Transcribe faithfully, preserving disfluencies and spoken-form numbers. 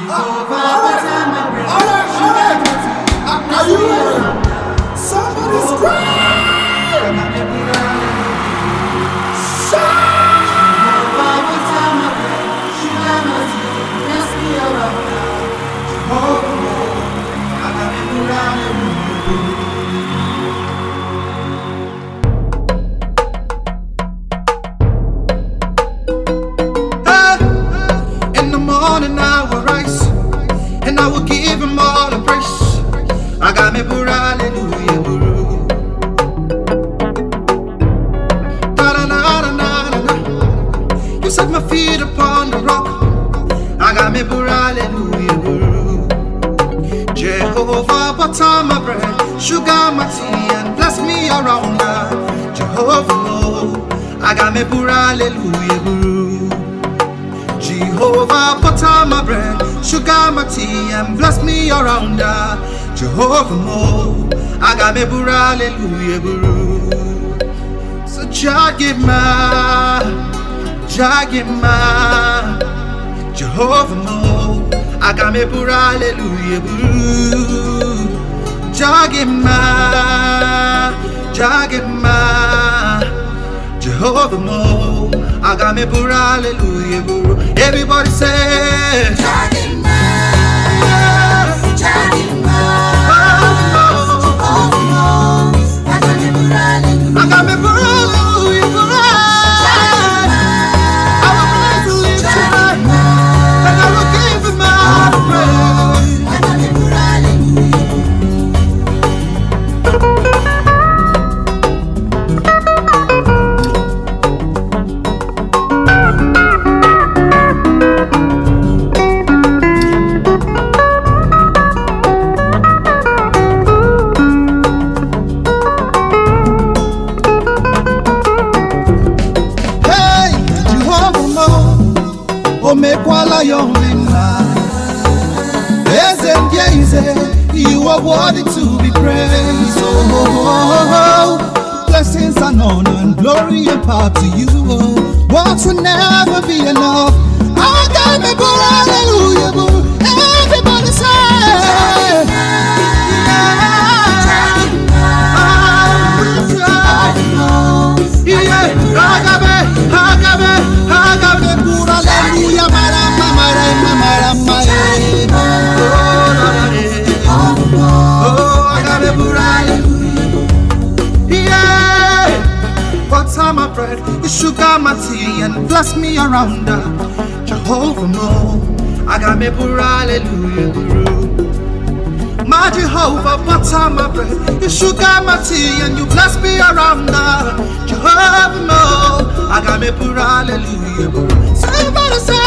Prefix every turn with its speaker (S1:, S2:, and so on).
S1: Are you ready? Somebody scream!
S2: In the morning I will rise, and I will give him all the praise. I got me buru, hallelujah, buru. Da da da da da da. You set my feet upon the rock. I got me buru, hallelujah, buru. Jehovah, butter my bread, sugar my tea, and bless me around her. Jehovah, oh, I got me buru, hallelujah, buru. Jehovah, butter my bread, sugar my tea, and bless me around her. Jehovah, mo, I got me buru, hallelujah, buru. So Jagima, Jagima, Jehovah, mo, I got me buru, hallelujah, buru. Jagima, Jagima, Jehovah, mo, I got me buru, hallelujah, buru. Everybody say
S1: Jagima, Jagima,
S2: oh,
S1: oh, I got me buru, hallelujah.
S2: I got me buru, hallelujah, buru. I will praise the Lord tonight, and I will give him all the praise.
S1: I got me buru, hallelujah.
S2: Hey, Jehovah, mo, omekwala yomina. You are worthy to be praised. Oh, blessings and honor and glory and power to you. Oh, words will never be enough. I got me, but hallelujah, but everybody say, my bread, you sugar my tea, and bless me around her. Jehovah, mo, I got me buru, hallelujah, buru. My Jehovah, butter my bread, you sugar my tea, and you bless me around her. Jehovah, mo, I got me buru, hallelujah, buru. Somebody say